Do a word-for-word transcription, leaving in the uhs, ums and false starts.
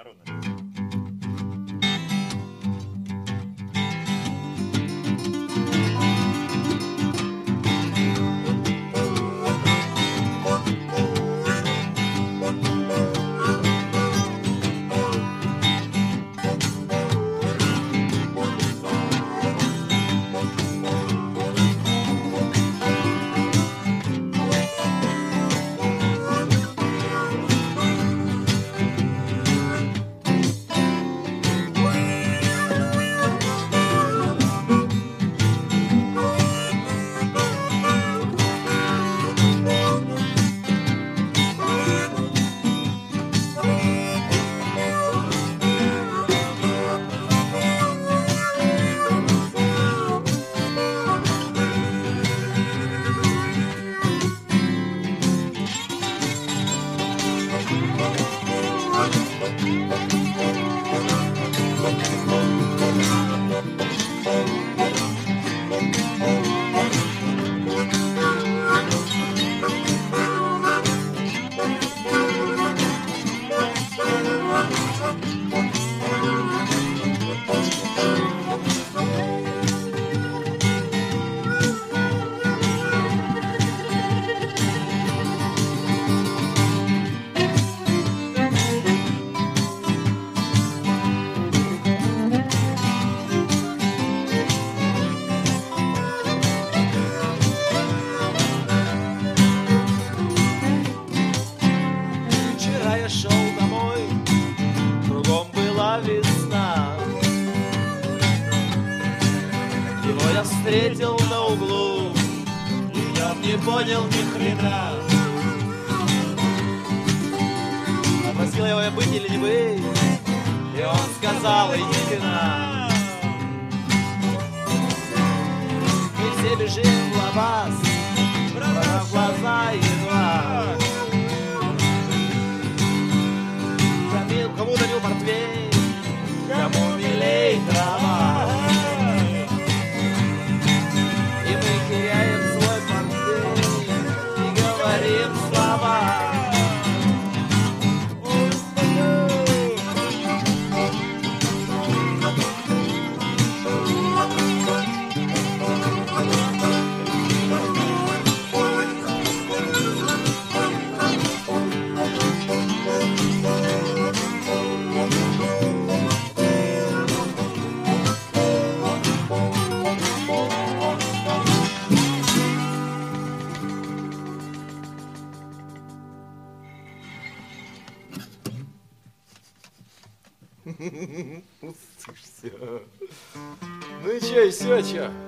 народная. Встретил на углу, и я не понял ни хрена. Попросил его, я быть или не быть, и он сказал, иди на. Мы все бежим в лабаз, в глаза едва. Кому дарил портвейн, кому милей трава. Ну и чё, и всё, чё?